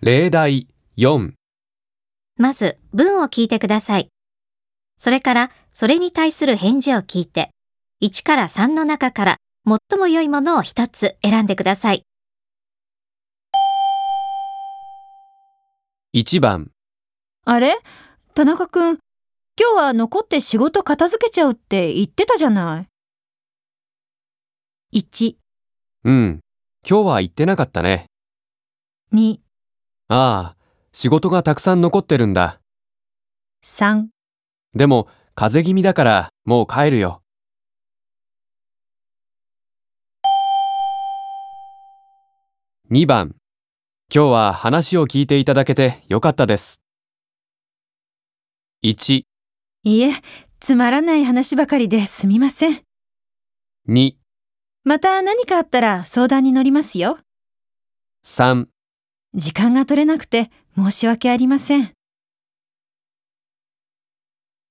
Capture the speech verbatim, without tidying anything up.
例題よん。 まず文を聞いてください。それからそれに対する返事を聞いて、いちからさんの中から最も良いものをひとつ選んでください。 いちばん、 あれ田中くん、今日は残って仕事片付けちゃうって言ってたじゃない。いち、 うん、今日は行ってなかったね。 に、 ああ、仕事がたくさん残ってるんだ。 さん、 でも、風邪気味だからもう帰るよ。にばん、今日は話を聞いていただけてよかったです。いち、 いえ、つまらない話ばかりですみません。 に、 また何かあったら相談に乗りますよ。 さん、 時間が取れなくて申し訳ありません。